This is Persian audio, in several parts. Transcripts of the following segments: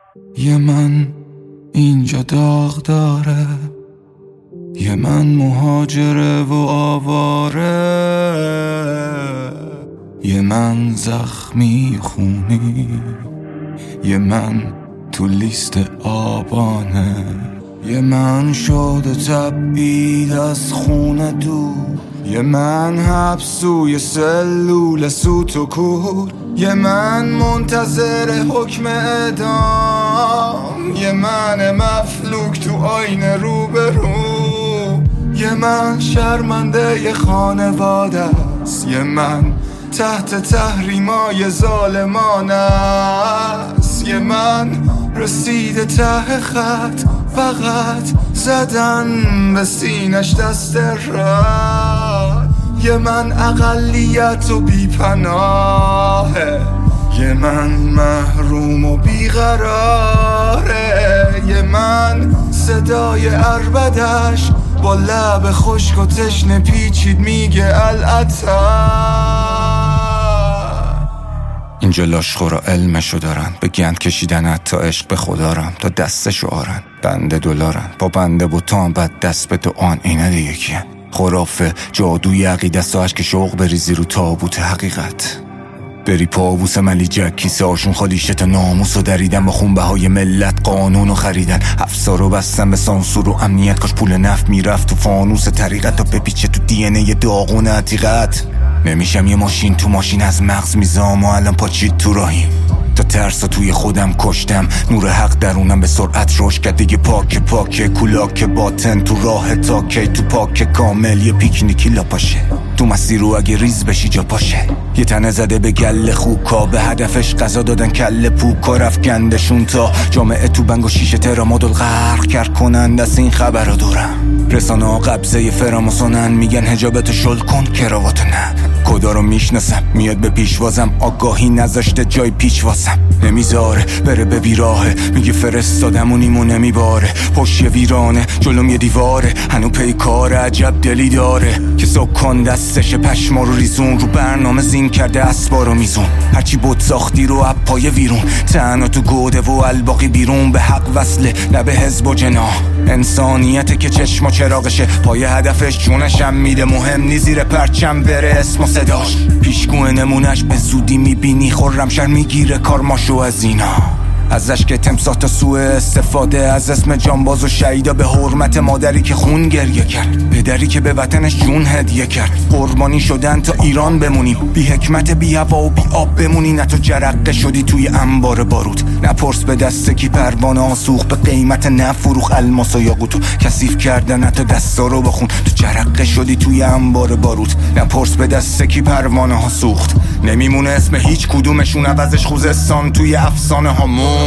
یه من اینجا داغ داره، یه من مهاجره و آواره، یه من زخمی خونی، یه من تو لیست آبانه، یه من شده تبعید از خونه دور، یه من حبسوی سلول سوت و کور، یه من منتظر حکم اعدام، یه من مفلوک تو آینه روبرو، یه من شرمنده ی خانواده است، یه من تحت تحریمای ظالمان است، یه من رسیده ته خط فقط زدن به سینش دست رد، یه من اقلیت و بیپناهه، یه من محروم و بیقراره، یه من صدای عربدش با لب خشک و تشنه پیچید میگه العطا. اینجا لاشخورا علمشو دارن، به گند کشیدن حتی عشق به خدارم، تا دستشو آرن بنده دلارن، با بنده بوتان بد دست به دعان، اینه دیگه کیه؟ خرافه جادوی عقیده ساش که شوق بریزی رو تابوت حقیقت، بری پاووس ملی جک کیسه هاشون خالیشه تا ناموسو دریدن، با خونبهای ملت قانونو خریدن، افسارو بستن به سانسور و امنیت، کاش پول نفت میرفت تو فانوس طریقت تا بپیچه تو دی ان ای داغون عتیقت. نمیشم یه ماشین تو ماشین از مغز میزام و الان پاچید تو راهیم، تا ترسا توی خودم کشتم، نور حق درونم به سرعت روش کرد، دیگه پاک کولاک باطن تو راه تا کی، تو پاک کامل یه پیکنیکی لاپاشه، تو مسیر رو اگه ریز بشی جا پاشه، یه تنه زده به گل خوکا، به هدفش غذا دادن کل پوکا، رفکندشون تا جامعه تو بنگ و شیشه ترامادول غرق کرد کنند از این خبر رو دورم، رسانه ها قبضه فراموسونن، میگن حجابتو شل کن کراواتو نه، کدا رو میشناسم میاد به پیشوازم، آگاهی نذاشته جای پیچ واسم، نمیذاره بره به بیراهه، میگه فرستادم و نیمو نمیباره، پشت ویرانه جلوم یه دیواره، هنو پی کار عجب دلی داره، که سکن دستش پشما رو ریزون، رو برنامه زین کرده اسبا رو میزون، هرچی بود ساختی رو اپای ویرون، تنها تو گوده و الباقی بیرون، به حق وصله نه به حزب و جناح، انسانیته که چشم و چراغشه، پای هدفش جونشم میده، مهم نی زیر پرچم بره اسم و صداش، پیشگوه نمونش به زودی میبینی، خرمشهر میگیره کارماشو از اینا، ازش که تمساح تا سوء استفاده از اسم جانباز و شهیدا، به حرمت مادری که خون گریه کرد، پدری که به وطنش جون هدیه کرد، قربانی شدن تا ایران بمونیم، بی حکمت بی هوا و بی آب بمونی، نه تو جرقه شدی توی انبار بارود، نپرس به دست کی پروانه آسوخ، به قیمت نفروخ الماس و یاقوتو کثیف کردن، نه تو دستا رو بخون، تو جرقه شدی توی انبار بارود، نپرس به دست کی پروانه ها سوخت، نمیمونه اسم هیچ کدومشون، عوضش خوزستان توی افسانه ها موند.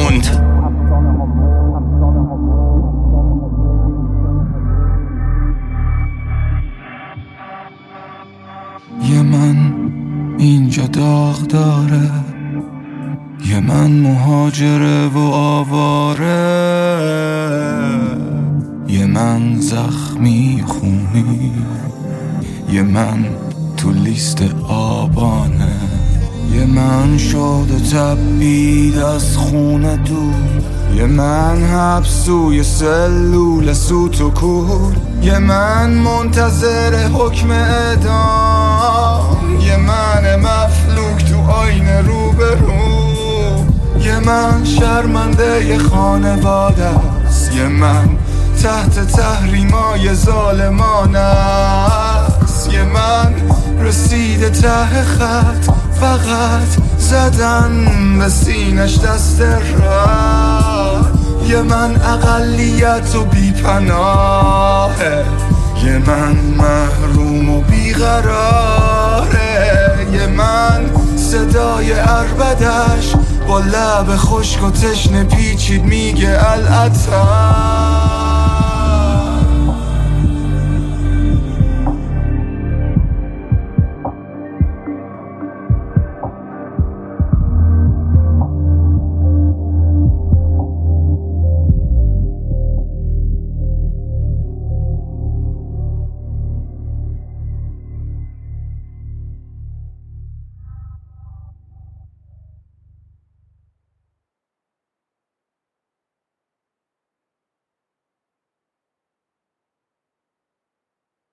یه من اینجا داغ داره، یه من مهاجره و آواره، یه من زخمی خونی، یه من تو لیست آبانه، یه من شده تبعید از خونه دور، یه من حبسوی سلول سوت و کور، یه من منتظر حکم اعدام، یه من مفلوک تو آینه روبرو، یه من شرمنده ی خانواده است، یه من تحت تحریمای ظالمان است، یه من رسیده ته خط فقط زدن به سینش دست رد، یه من اقلیت و بیپناهه، یه من محروم و بیقراره، یه من صدای عربدش با لب خشک و تشنه پیچید میگه العطا.